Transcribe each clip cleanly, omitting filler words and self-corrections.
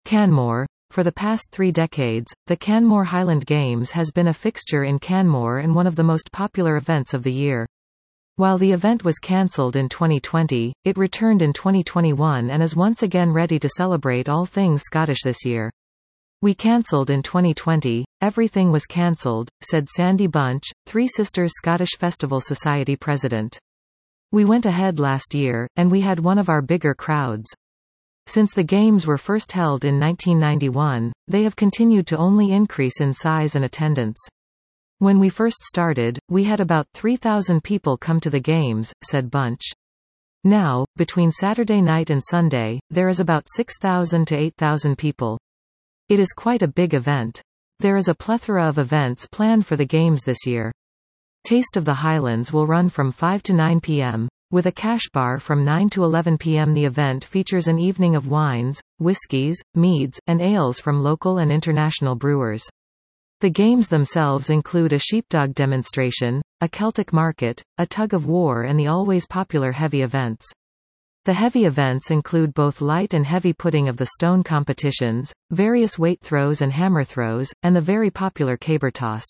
Canmore. For the past 3 decades, the Canmore Highland Games has been a fixture in Canmore and one of the most popular events of the year. While the event was cancelled in 2020, it returned in 2021 and is once again ready to celebrate all things Scottish this year. "We cancelled in 2020, everything was cancelled," said Sandy Bunch, Three Sisters Scottish Festival Society president. "We went ahead last year, and we had one of our bigger crowds. Since the Games were first held in 1991, they have continued to only increase in size and attendance. When we first started, we had about 3,000 people come to the Games," said Bunch. "Now, between Saturday night and Sunday, there is about 6,000 to 8,000 people. It is quite a big event. There is a plethora of events planned for the Games this year. Taste of the Highlands will run from 5 to 9 p.m. With a cash bar from 9 to 11 p.m. The event features an evening of wines, whiskies, meads, and ales from local and international brewers. The Games themselves include a sheepdog demonstration, a Celtic market, a tug of war and the always popular heavy events. The heavy events include both light and heavy putting of the stone competitions, various weight throws and hammer throws, and the very popular caber toss.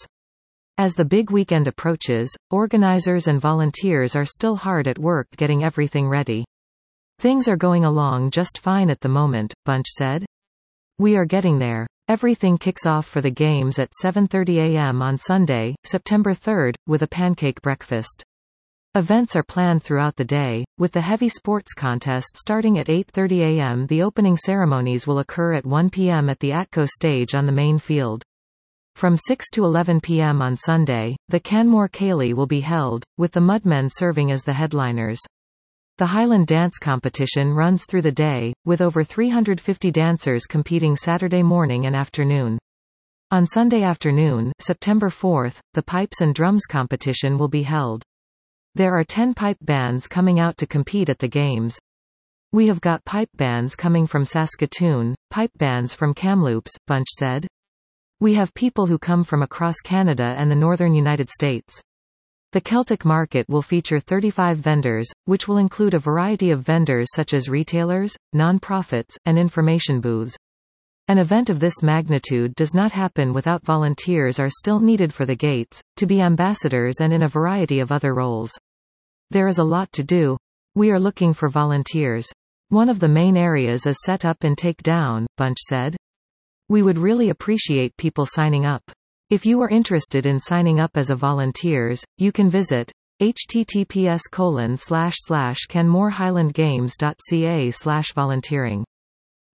As the big weekend approaches, organizers and volunteers are still hard at work getting everything ready. "Things are going along just fine at the moment," Bunch said. "We are getting there. Everything kicks off for the Games at 7:30 a.m. on Sunday, September 3rd, with a pancake breakfast. Events are planned throughout the day, with the heavy sports contest starting at 8:30 a.m. The opening ceremonies will occur at 1 p.m. at the Atco stage on the main field. From 6 to 11 p.m. on Sunday, the Canmore Ceilidh will be held, with the Mudmen serving as the headliners. The Highland Dance Competition runs through the day, with over 350 dancers competing Saturday morning and afternoon. On Sunday afternoon, September 4th, the Pipes and Drums Competition will be held. There are 10 pipe bands coming out to compete at the Games. "We have got pipe bands coming from Saskatoon, pipe bands from Kamloops," Bunch said. "We have people who come from across Canada and the northern United States." The Celtic Market will feature 35 vendors, which will include a variety of vendors such as retailers, non-profits, and information booths. An event of this magnitude does not happen without volunteers are still needed for the gates, to be ambassadors and in a variety of other roles. "There is a lot to do. We are looking for volunteers. One of the main areas is set up and take down," Bunch said. "We would really appreciate people signing up. If you are interested in signing up as a volunteers, you can visit https://canmorehighlandgames.ca/volunteering.